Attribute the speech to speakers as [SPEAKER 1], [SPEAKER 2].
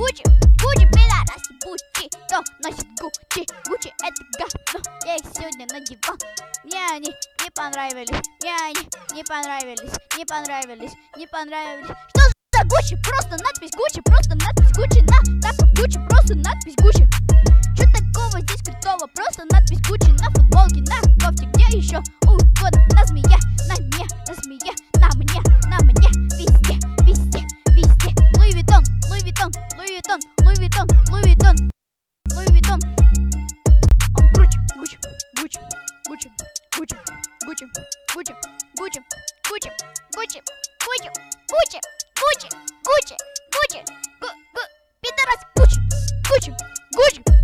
[SPEAKER 1] Гуччи, Гуччи, пидораси, Гуччи. Кто носит Гуччи? Гуччи это говно. Я их сегодня надевал. Мне они не понравились. Мне они не понравились. Не понравились. Не понравились. Что за Гуччи? Просто надпись Гуччи. Просто надпись Гуччи. На тапках Гуччи. Просто надпись Гуччи. Что такого здесь крутого? Просто надпись Гуччи. На футболке, на кофте. Где еще? Вот на змее. На мне, на змее. На мне, на мне. Везде, везде, везде. Луи Виттон, Луи Виттон, Луи Виттон, Луи Виттон, Луи Виттон, Луи Виттон. Он Гуччи, Гуччи, Гуччи, Гуччи, Гуччи, Гуччи, Гуччи, Гуччи, Гуччи, Гуччи, Гуччи, Гуччи, Гуччи, Гуччи, Гуччи, пидорас, Гуччи, Гуччи, Гуччи.